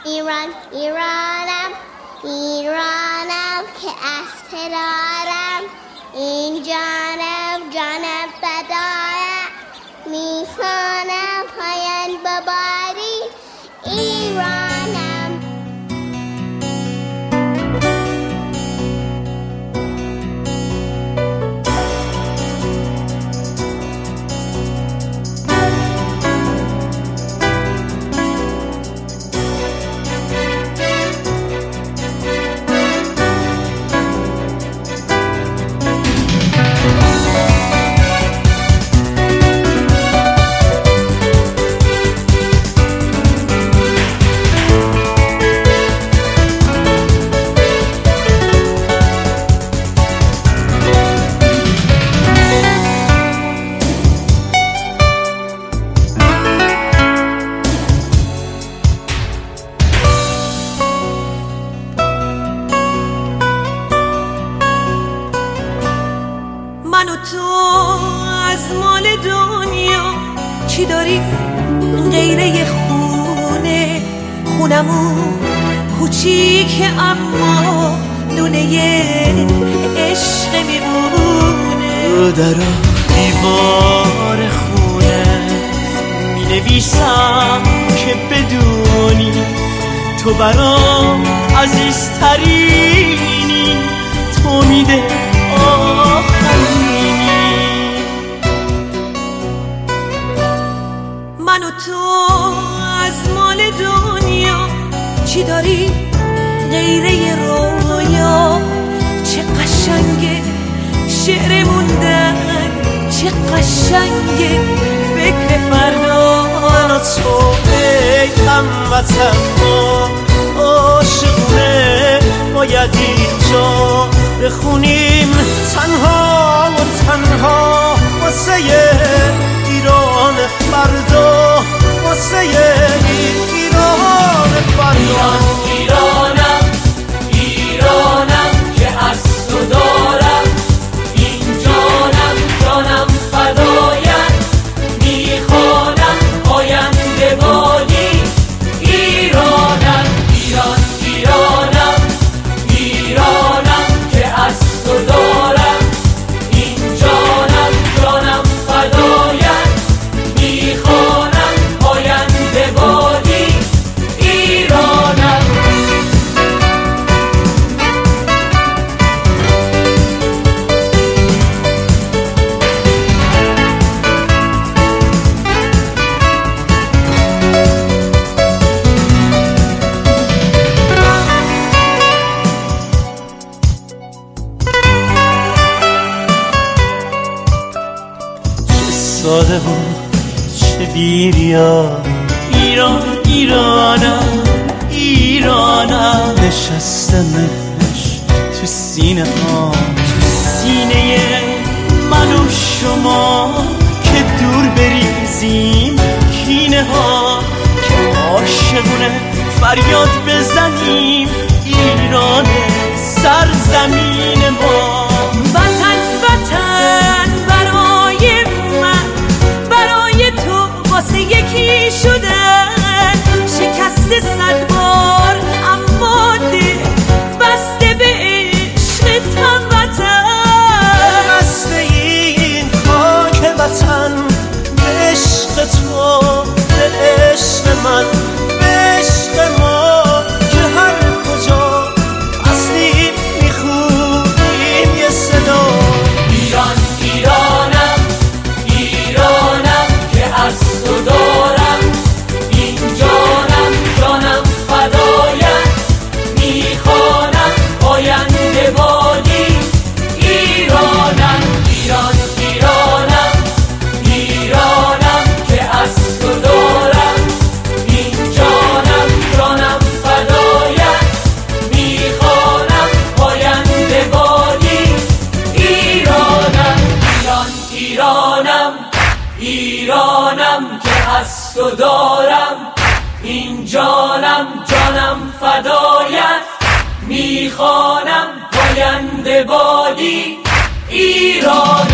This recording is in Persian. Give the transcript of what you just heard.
ایران ایرانم ایرانم که از ترارم این جانم جانم فدایم میخوانم پایان بباری ایرانم. من و تو از مال دنیا چی داری غیره خونه؟ خونمون کوچیک اما دونه عشق میمونه. در دیوار خونه می نویسم که بدونی تو برام عزیزترینی، تو میده آخرینی. من و تو از مال دنیا چی داری غیره رویا؟ چه قشنگه شعر موندن، چه قشنگه فکر فردا. من و تو ای هموطن ما عاشقونه باید اینجا بخونیم تنها و تنها واسه ایران فردا، واسه ایران فردا. ایرانم ایرانم که از تو دارم این جانم جانم فدایت میخوانم آینده بادی ایرانم. ایران ایرانم ایرانم که از تو دارم این جانم جانم فدایت میخوانم آینده بادی ایرانم. ساده و چه بیریا ایران ایرانم ایرانم. نشسته مهرش تو سینه ها، تو سینه من و شما که دور بریزیم کینه ها، که عاشقونه فریاد بزنیم ایران سرزمین ما. وطن وطن برای من برای تو واسه یکی شدن، شکست 100 بار اما دل بسته به عشق هموطن. بسته این خاک وطن به عشق تو، به عشق من، به عشق ما، که هر کجا هستیم میخونیم یه صدا. ایران ایرانم ایرانم که از تو دارم این جانم جانم فدایت میخوانم آینده بادی ایرانم. ایران ایرانم ایرانم که از تو دارم این جانم جانم فدایت میخوانم آینده بادی ایرانم. ایران ایرانم ایرانم که از تو دارم این جانم جانم فدایت میخوانم آینده بادی ایران.